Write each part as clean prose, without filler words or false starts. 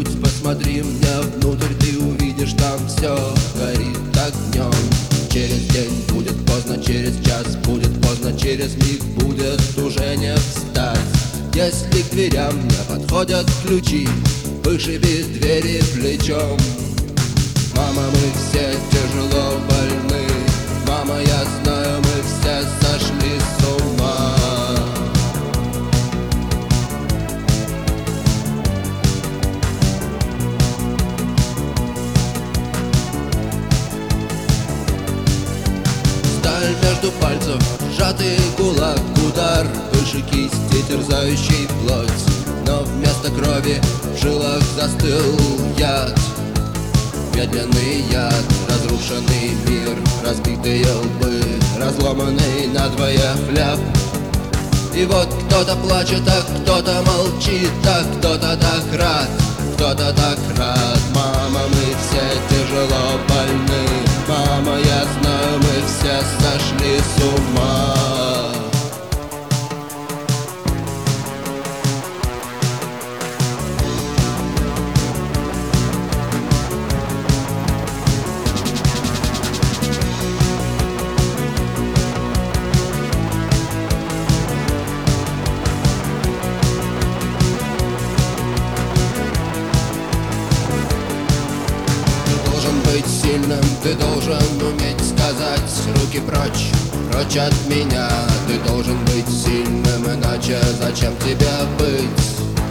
чуть-чуть посмотри мне внутрь, ты увидишь, там все горит огнем. Через день будет поздно, через час будет поздно, через миг будет уже не встать. Если к дверям не подходят ключи, вышиби двери плечом. Мама, мы все тяжело больны, мама, я знаю, мы все сошли с ума. Сталь между пальцев, сжатый кулак, удар выше кисти, терзающий плоть. Но вместо крови в жилах застыл яд. Медленный яд, разрушенный мир, разбитые лбы, разломанный надвое хлеб. И вот кто-то плачет, а кто-то молчит, а кто-то так рад, кто-то так рад. Мама, мы все тяжело больны, мама, я знаю, мы все сошли с ума. Быть сильным, ты должен уметь сказать: руки прочь, прочь от меня. Ты должен быть сильным, иначе зачем тебе быть?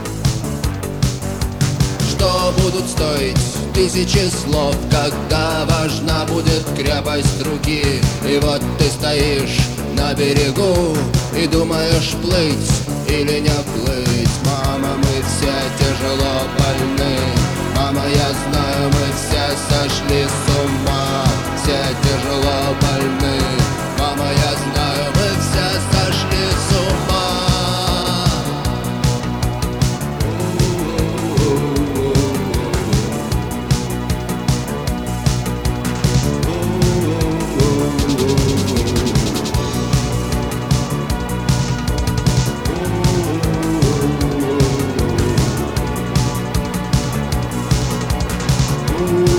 Что будут стоить тысячи слов, когда важна будет крепость руки? И вот ты стоишь на берегу и думаешь, плыть или не плыть. Мама, мы все тяжело больны, мама, я знаю, мы все сошли с ума. Все тяжело больны, мама, я знаю, мы все сошли с ума. Ooh.